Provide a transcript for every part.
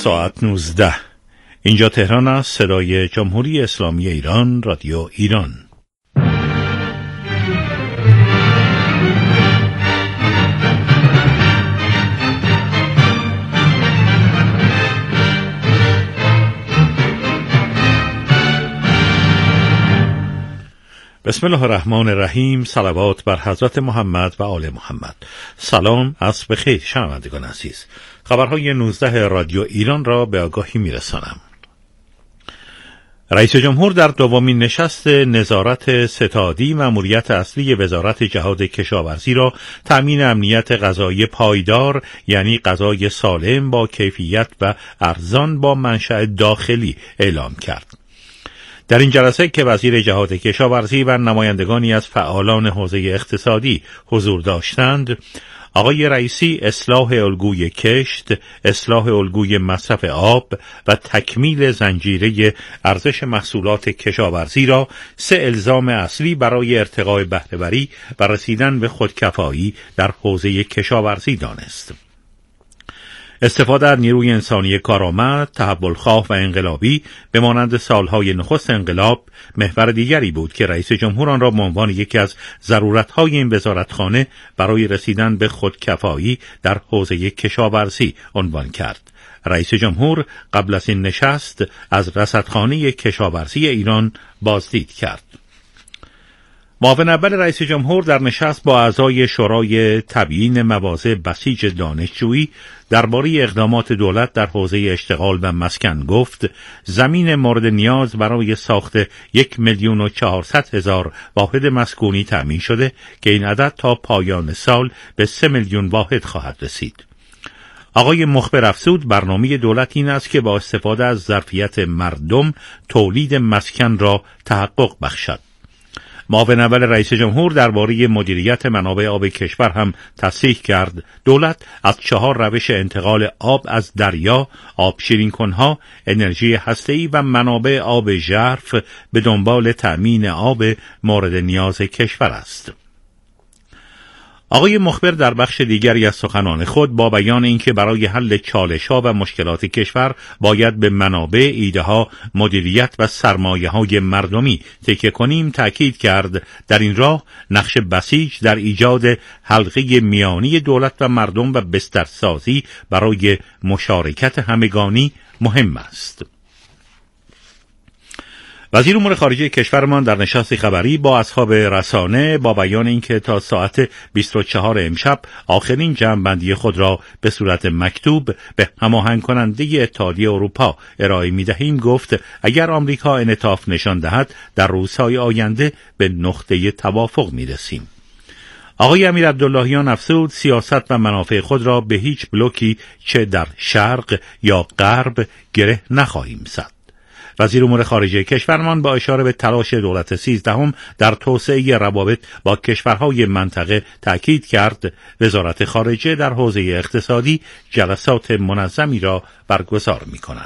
ساعت 19. اینجا تهران است. صدای جمهوری اسلامی ایران، رادیو ایران. بسم الله الرحمن الرحیم. صلوات بر حضرت محمد و آل محمد. سلام، عصر بخیر شنوندگان عزیز. خبرهای 19 رادیو ایران را به آگاهی میرسانم. رئیس جمهور در دومین نشست نظارت ستادی مأموریت اصلی وزارت جهاد کشاورزی را تأمین امنیت غذایی پایدار، یعنی غذای سالم با کیفیت و ارزان با منشأ داخلی اعلام کرد. در این جلسه که وزیر جهاد کشاورزی و نمایندگانی از فعالان حوزه اقتصادی حضور داشتند، آقای رئیسی اصلاح الگوی کشت، اصلاح الگوی مصرف آب و تکمیل زنجیره ارزش محصولات کشاورزی را 3 الزام اصلی برای ارتقای بهره‌وری و رسیدن به خودکفایی در حوزه کشاورزی دانست. استفاده از نیروی انسانی کارآمد، تحولخواه و انقلابی به مانند سالهای نخست انقلاب محور دیگری بود که رئیس جمهور آن را به عنوان یکی از ضرورت‌های این وزارتخانه برای رسیدن به خودکفایی در حوزه کشاورزی عنوان کرد. رئیس جمهور قبل از این نشست از رصدخانه کشاورزی ایران بازدید کرد. معاون اول رئیس جمهور در نشست با اعضای شورای تبیین مواضع بسیج دانشجویی درباره اقدامات دولت در حوزه اشتغال و مسکن گفت: زمین مورد نیاز برای ساخت 1,400,000 واحد مسکونی تأمین شده که این عدد تا پایان سال به 3 میلیون واحد خواهد رسید. آقای مخبر افزود برنامه دولت این است که با استفاده از ظرفیت مردم تولید مسکن را تحقق بخشد. معاون اول رئیس جمهور درباره مدیریت منابع آب کشور هم تصریح کرد دولت از 4 روش انتقال آب از دریا، آب شیرین‌کنها، انرژی هسته‌ای و منابع آب ژرف به دنبال تأمین آب مورد نیاز کشور است. آقای مخبر در بخش دیگری از سخنان خود با بیان اینکه برای حل چالش‌ها و مشکلات کشور باید به منابع، ایده‌ها، مدیریت و سرمایه‌های مردمی تکیه کنیم تأکید کرد در این راه نقش بسیج در ایجاد حلقه میانی دولت و مردم و بسترسازی برای مشارکت همگانی مهم است. وزیر امور خارجه کشورمان در نشست خبری با اصحاب رسانه با بیان اینکه تا ساعت 24 امشب آخرین جمع‌بندی خود را به صورت مکتوب به هماهنگ کننده اتحادیه اروپا ارائه می‌دهیم گفت اگر آمریکا انعطاف نشان دهد در روزهای آینده به نقطه توافق می‌رسیم. آقای امیر عبداللهیان افزود سیاست و منافع خود را به هیچ بلوکی چه در شرق یا غرب گره نخواهیم زد. وزیر امور خارجه کشورمان با اشاره به تلاش دولت 13 در توسعه روابط با کشورهای منطقه تأکید کرد وزارت خارجه در حوزه اقتصادی جلسات منظمی را برگزار می‌کند.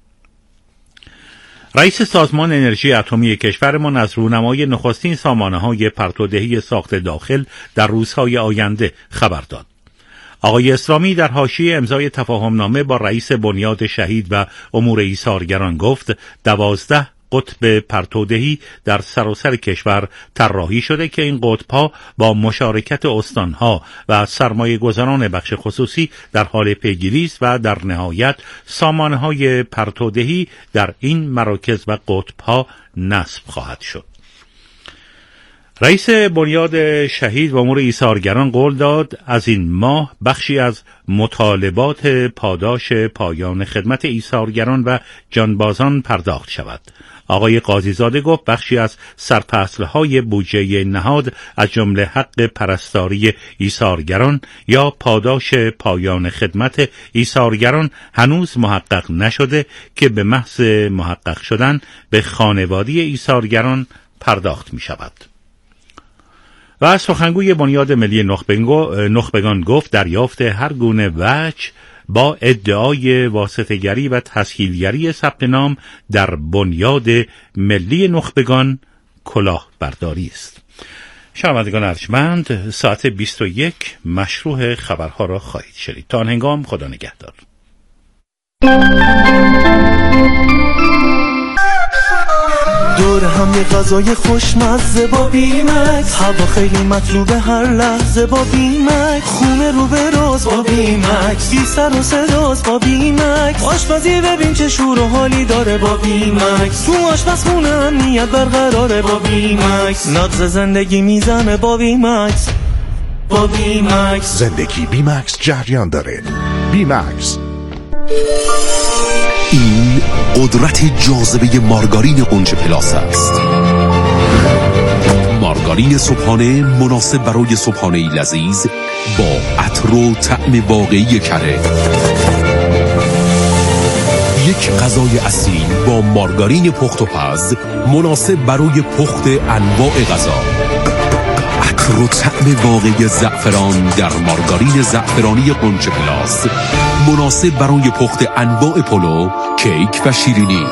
رئیس سازمان انرژی اتمی کشورمان از رونمای نخستین سامانه‌های پرتودهی ساخت داخل در روزهای آینده خبر داد. آقای اسلامی در حاشیه امضای تفاهمنامه با رئیس بنیاد شهید و امور ایثارگران گفت 12 قطب پرتودهی در سراسر کشور طراحی شده که این قطب‌ها با مشارکت استانها و سرمایه‌گذاران بخش خصوصی در حال پیگیری است و در نهایت سامانه‌های پرتودهی در این مراکز و قطب‌ها نصب خواهد شد. رئیس بنیاد شهید و امور ایثارگران قول داد از این ماه بخشی از مطالبات پاداش پایان خدمت ایثارگران و جانبازان پرداخت شود. آقای قاضیزاده گفت بخشی از سرفصل‌های بودجه نهاد از جمله حق پرستاری ایثارگران یا پاداش پایان خدمت ایثارگران هنوز محقق نشده که به محض محقق شدن به خانواده ایثارگران پرداخت می شود. و سخنگوی بنیاد ملی نخبگان گفت دریافت هر گونه وجه با ادعای واسطه‌گری و تسهیلگری ثبت نام در بنیاد ملی نخبگان کلاهبرداری است. شنوندگان ارجمند، ساعت 21 مشروع خبرها را خواهید شنید. تا آن هنگام خدا نگهدار. دور هم یه غذای خوشمزه با بیمکس، هوا خیلی مطلوبه هر لحظه با بیمکس، خونه رو به راز با بیمکس، بی سر و صداست با بیمکس، آشپزی ببین چه شور و حالی داره با بیمکس، تو آشپزخونه امنیت برقراره با بیمکس، نبض زندگی میزنه با بیمکس، با بیمکس، زندگی بیمکس جریان داره. بیمکس. این قدرت جاذبه مارگارین غنچه پلاس است. مارگارین صبحانه مناسب برای صبحانه‌ای لذیذ با عطر و طعم واقعی کره. یک غذای اصیل با مارگارین پخت و پز مناسب برای پخت انواع غذا. عطر و طعم واقعی زعفران در مارگارین زعفرانی غنچه پلاس مناسب برای پخت انواع پلو، کیک و شیرینی.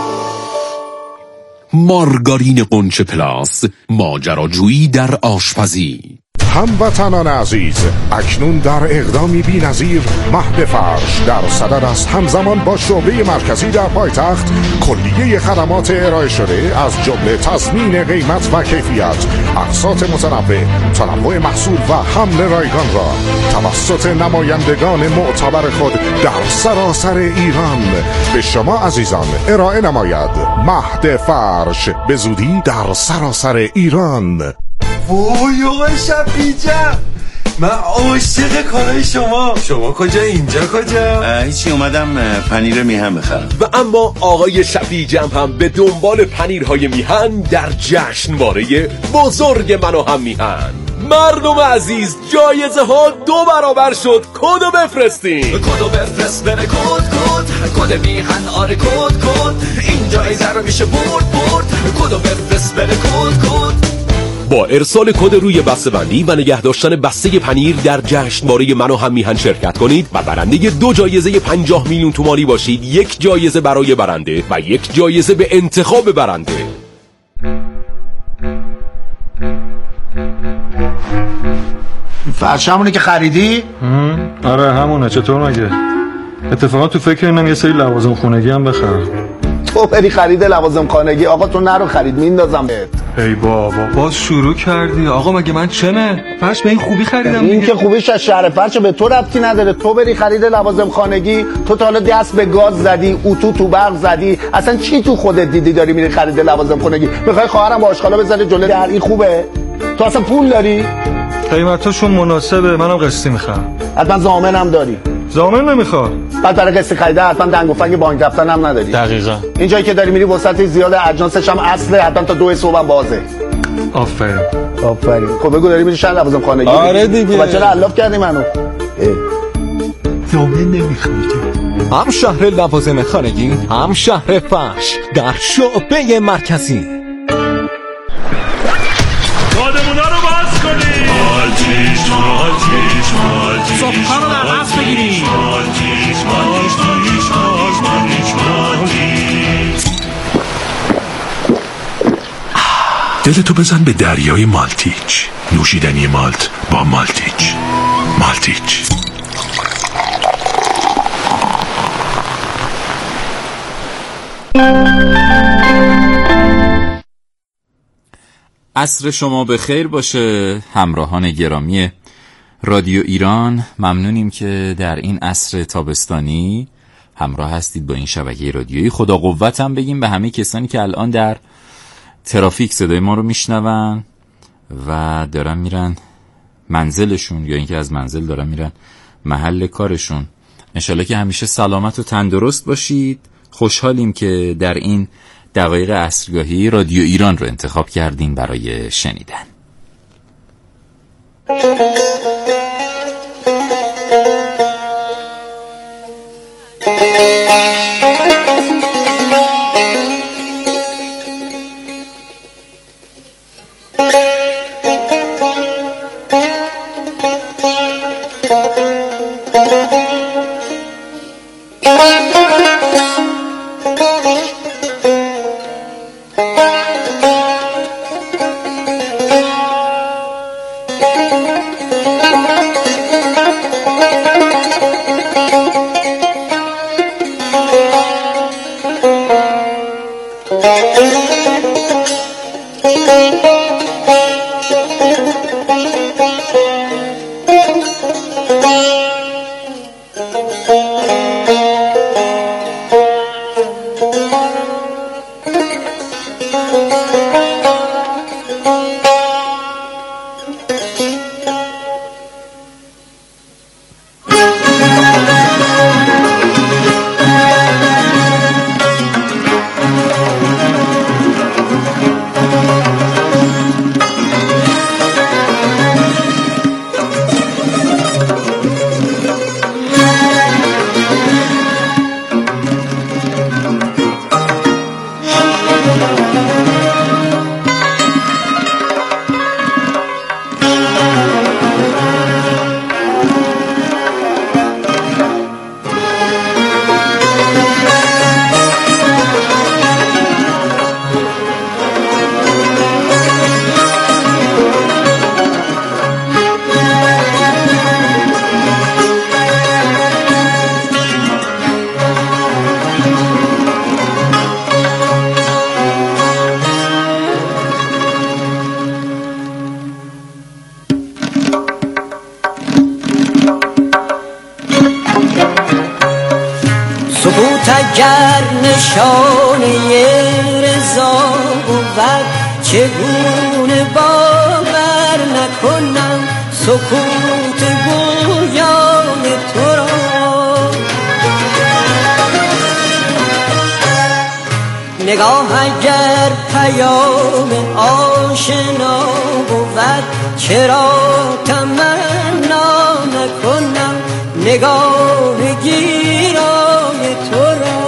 مارگارین غنچه پلاس، ماجراجویی در آشپزی. هموطنان عزیز، اکنون در اقدامی بی‌نظیر مهد فرش در صدد است همزمان با شعبه مرکزی در پایتخت کلیه خدمات ارائه شده از جمله تضمین قیمت و کیفیت، اقساط متنوع، تنوع محصول و حمل رایگان را توسط نمایندگان معتبر خود در سراسر ایران به شما عزیزان ارائه نماید. مهد فرش به زودی در سراسر ایران. وای آقای شفیع‌جان، من عاشق کارهای شما کجا اینجا کجا؟ هیچی، اومدم پنیر میهن بخرم. و اما آقای شفیع‌جان هم به دنبال پنیرهای میهن در جشنواره بزرگ من و هم میهن. مردم عزیز، جایزه ها 2 برابر شد. کدو بفرستین، کدو بفرست بره کد میهن، آره کد این جایزه رو میشه برد کدو بفرست بره کد. با ارسال کد روی بسته‌بندی و نگه داشتن بسته پنیر در جشنواره من و هم میهن شرکت کنید و برنده 2 جایزه 50 میلیون تومانی باشید. 1 جایزه برای برنده و 1 جایزه به انتخاب برنده. فرش همونه که خریدی؟ آره همونه. چطور مگه؟ اتفاقا تو فکر اینم یه سری لوازم خونگی هم بخرم. تو بری خرید لوازم خانگی؟ آقا تو نرو خرید، میندازم بهت. ای بابا باز شروع کردی. آقا مگه من چمه؟ فرش به این خوبی خریدم. این که خوبیش از شهر فرش به تو ربطی نداره. تو بری خرید لوازم خانگی، تو تا حالا دست به گاز زدی، اتو تو برق زدی، اصلا چی تو خودت دیدی داری میری خرید لوازم خانگی؟ میخوای خواهرم با آشغالا بزنه جلوی در؟ این خوبه؟ تو اصلا پول داری؟ قیمتاشون مناسبه، منم قسطی میخوام. حتما ضامنم داری؟ ضامن نمیخواد. بعد برای قسط خریده حتما دنگ و فنگ بانک دفتر هم نداری. دقیقاً. این جایی که داری میری وسط زیاد اجناسش هم اصله، حتما تا 2 صبح بازه. آفرین. خب بگو داری میری شهر لوازم خانگی؟ آره دیگه. خب چرا علاف کردی منو؟ ضامن نمیخواد. هم شهر لوازم خانگی، هم شهر فرش در شعبه مرکزی. خودمونا رو باز کنید. مالتیش صبحا رو در دست بگیرید. دلتو بزن به دریای مالتیچ. نوشیدنی مالت با مالتیچ. مالتیچ. عصر شما به خیر باشه همراهان گرامی رادیو ایران. ممنونیم که در این عصر تابستانی همراه هستید با این شبکه رادیویی. خدا قوت هم بگیم به همه کسانی که الان در ترافیک صدای ما رو میشنون و دارن میرن منزلشون یا اینکه از منزل دارن میرن محل کارشون. انشالله که همیشه سلامت و تندرست باشید. خوشحالیم که در این دقایق عصرگاهی رادیو ایران رو انتخاب کردین برای شنیدن. اگر نشانه رضا بود چگونه باور نکنم سکوت گویای تو را. نگاه اگر پیام آشنا بود چرا تمنا نکنم نگاه گیرای تو را.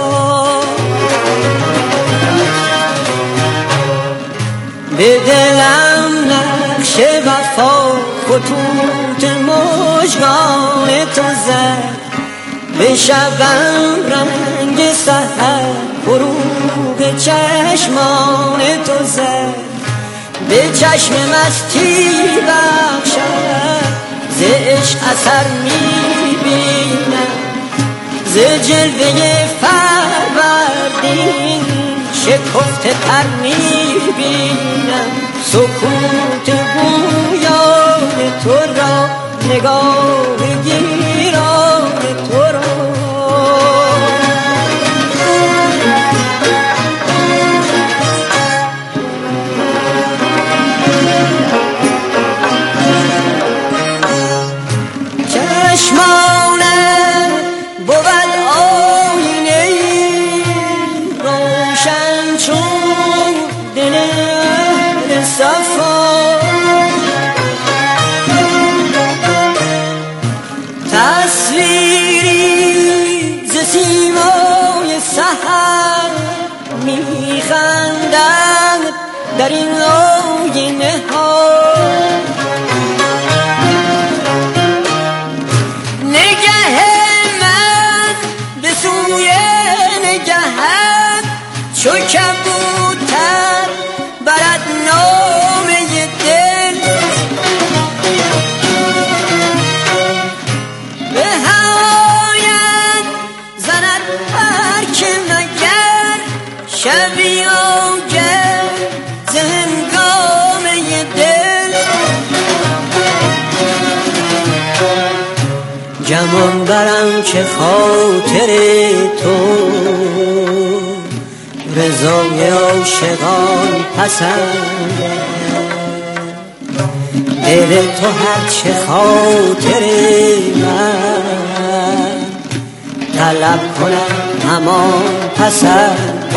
به دلم نقش وفا خطوط مژگان تو زد، به شبم رنگ سحر فروغ چشمان تو زد، به چشم مستی بخشد ز عشق اثر میبینم، ز جلوه فروردین شکفته تر میبینم سکوت گویای تو را، نگاه گیرای تو را. چشمانم بود آینه روشن چون دل صفا، تصویری ز سیمای سحر میخندد در این آینه ها. چو کبوتر برد نامه دل، به هوایت زند هر که مگر شبی آگر ز هنگامه دل. گمان برم که خاطر تو رضای عاشقان پسند، دل تو هرچه خاطر من طلب کنم همان پسند.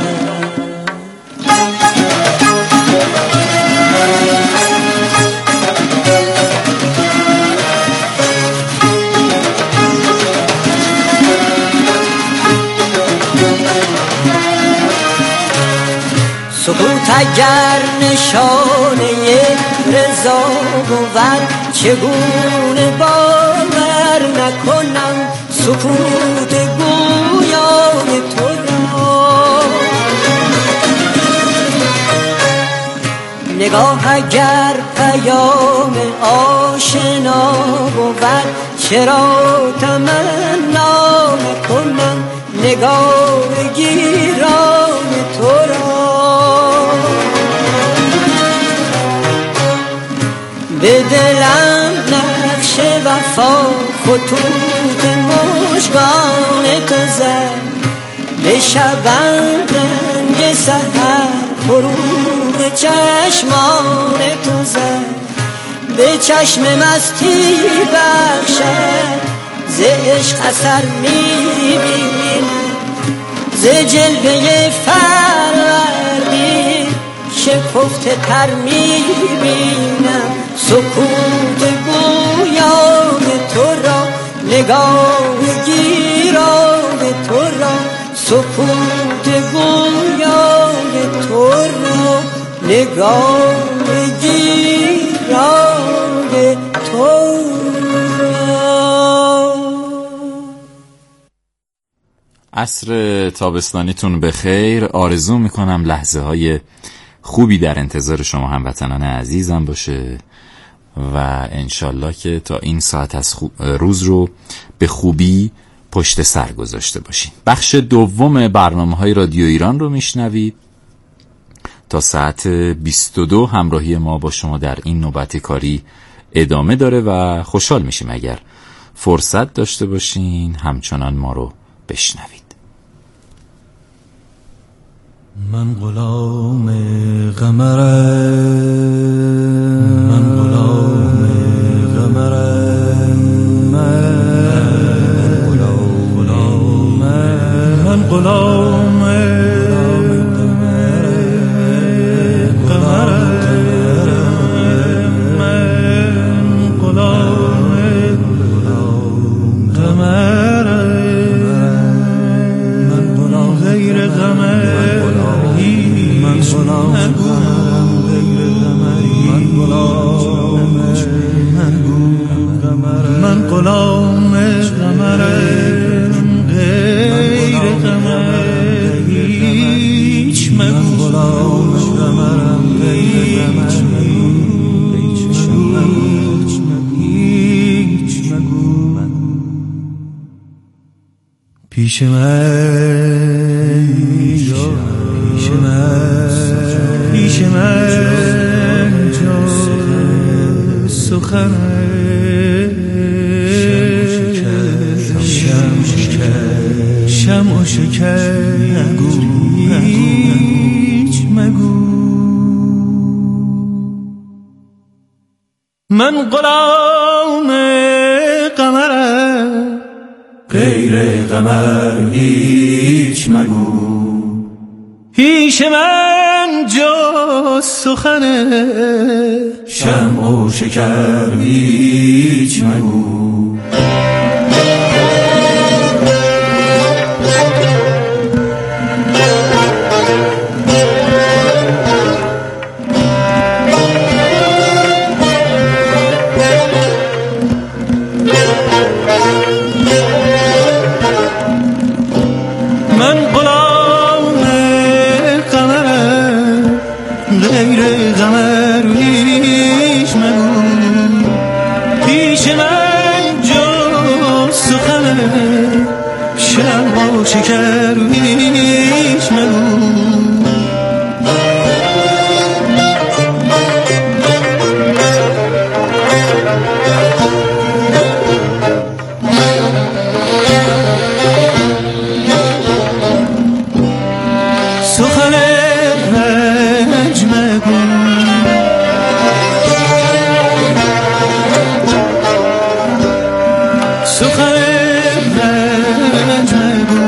سکوت اگر نشانه رضا بود چگونه باور نکنم سکوت گویای تو را. نگاه اگر پیام آشنا بود چرا تمنا نکنم نگاه گیرای تو را. خطوط مشگان تو زد به شبم رنگ سحر فروغ چشمان تو زد به چشم مستی بخشد ز عشق اثر میبینم ز جلوه فروردین شکفته تر میبینم سکوت گویای تو را نگاه گیرای تو را سکوت گویای تو را نگاه گیرای تو را. عصر تابستانیتون بخیر. آرزو میکنم لحظه های خوبی در انتظار شما هموطنان عزیزم باشه و انشالله که تا این ساعت از روز رو به خوبی پشت سر گذاشته باشین. بخش دوم برنامه‌های رادیو ایران رو میشنوید. تا ساعت 22 همراهی ما با شما در این نوبت کاری ادامه داره و خوشحال میشیم اگر فرصت داشته باشین همچنان ما رو بشنوید. من غلام قمرم، من غلام قمرم، من غلام پیش من جا سخن شمع و شکر هیچ مگو من غلام قمرم غیر قمر هیچ مگو پیش من جز سخن شمع و شکر هیچ مگو شکر هیچ مگو سخن رنج مگو سخن رنج مگو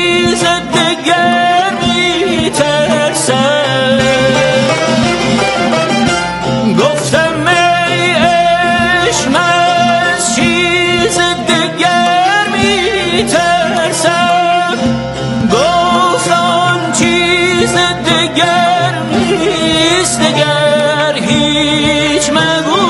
چیز دیگر میترسم گفتم ای عشق از چیز دیگر میترسم گفت آن چیز دیگر نیست دیگر هیچ مگو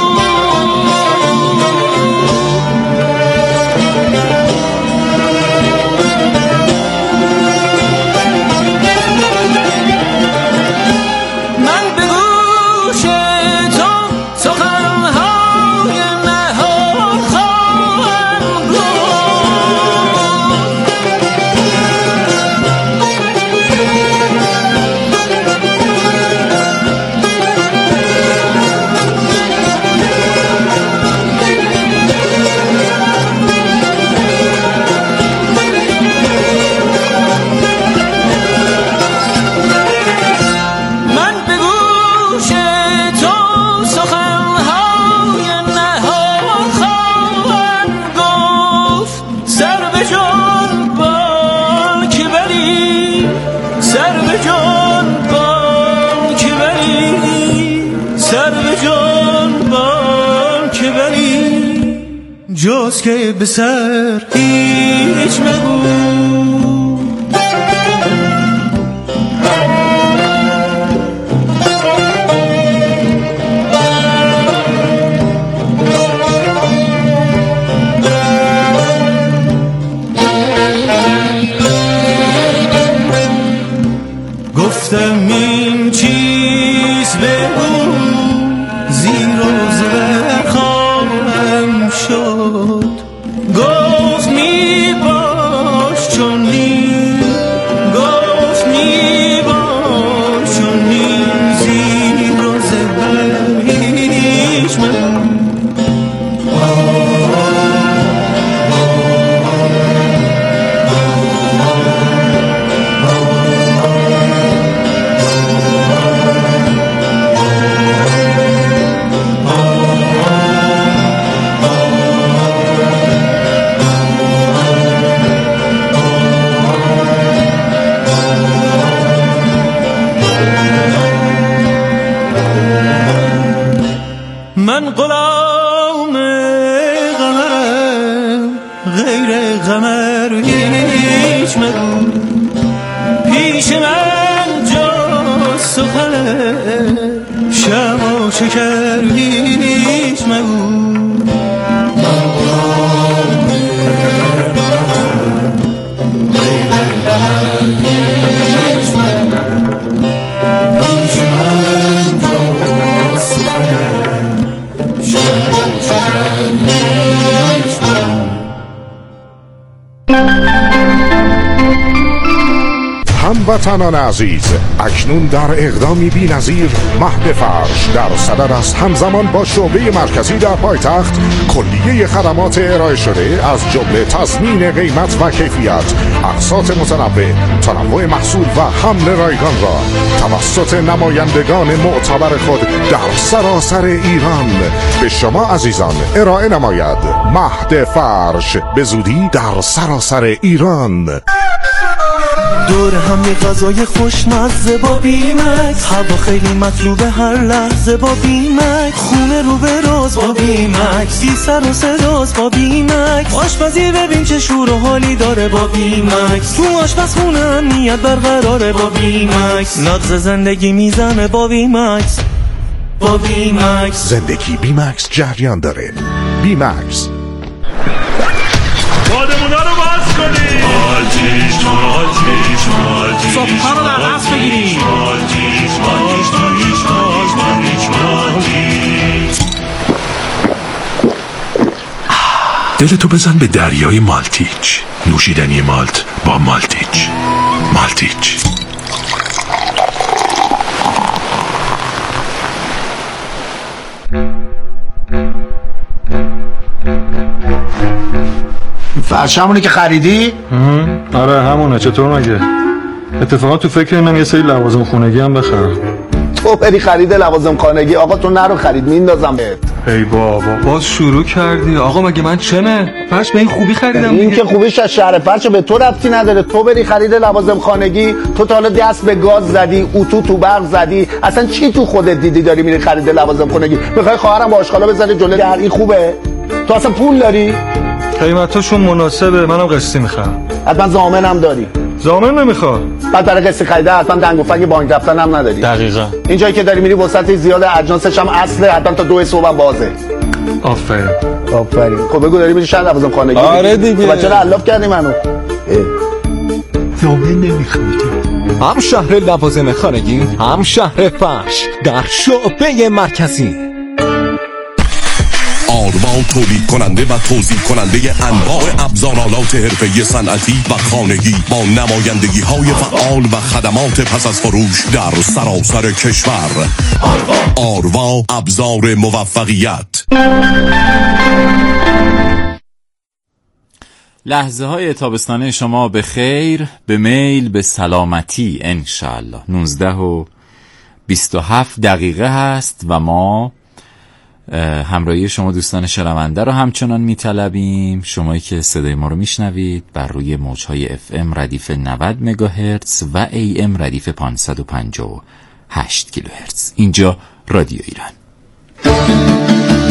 جز که به سر هیچ مگو گفتم این چیز بگو زیر و زبر خواهم شد گفت می باش چون نی گفت می باش چون نی زیر و زبر هیچ من من غلام قمرم غیر قمر هیچ مگو پیش من جز سخن شمع و شکر هیچ مگو هموطنان عزیز، اکنون در اقدامی بی‌نظیر مهد فرش در صدد است همزمان با شعبه مرکزی در پایتخت کلیه خدمات ارائه شده از جمله تضمین قیمت و کیفیت، اقساط متنوع، تنوع محصول و حمل رایگان را توسط نمایندگان معتبر خود در سراسر ایران به شما عزیزان ارائه نماید. مهد فرش به زودی در سراسر ایران. دور هم یه غذای خوشمزه با بیمکس، هوا خیلی مطلوبه هر لحظه با بیمکس، خونه رو به روز با بیمکس، بی سر و صداست با بیمکس، آشپزی ببین چه شور و حالی داره با بیمکس، تو آشپزخونه امنیت برقراره با بیمکس، نبض زندگی میزنه با بیمکس. با بیمکس زندگی بیمکس جریان داره. بیمکس بادمونا رو باز کنید. آلتیش صبحا رو در دست بگیرید. دلتو بزن به دریای مالتیچ. نوشیدنی مالت با مالتیچ. مالتیچ فرش همونه که خریدی؟ آره همونه. چطور مگه؟ اتفاقا تو فکر اینم یه سری لوازم خونگی هم بخرم. تو بری خرید لوازم خانگی. آقا تو نرو خرید، میندازم بهت. ای بابا باز شروع کردی. آقا مگه من چمه؟ فرش به این خوبی خریدم. این که خوبیش از شهر فرش به تو ربطی نداره. تو بری خرید لوازم خانگی، تو تا حالا دست به گاز زدی، اتو تو برق زدی، اصلا چی تو خودت دیدی داری میری خرید لوازم خانگی؟ میخوای خواهرم با آشغالا بزنه جلوی در؟ این خوبه؟ تو اصلا پول داری؟ قیمتاشون مناسبه، منم قسطی میخرم. حتما ضامنم داری؟ ضامن نمیخوام. بعد برای قسط خریده حتما دنگ و فنگ بانک رفتن هم نداری. دقیقاً. این جایی که داری میری وسط زیاد اجناسش هم اصله، حتما تا 2 صبح بازه. آفرین. خب بگو داری میری شهر لوازم خانگی؟ آره دیگه. خب چرا علاف کردی منو؟ ضامن نمیخوام. هم شهر لوازم خانگی، هم شهر فرش در شعبه مرکزی. آروا تولید کننده و توزیع کننده انواع ابزارالات حرفه‌ای صنعتی و خانگی با نمایندگی های فعال و خدمات پس از فروش در سراسر کشور. آروا ابزار موفقیت. لحظه های تابستانه شما به خیر، به میل، به سلامتی انشالله. 19:27 هست و ما همراهی شما دوستان شنونده رو همچنان میطلبیم. شمایی که صدای ما رو میشنوید بر روی موجهای FM ردیف 90 مگاهرتز و AM ردیف 558 کیلوهرتز. اینجا رادیو ایران.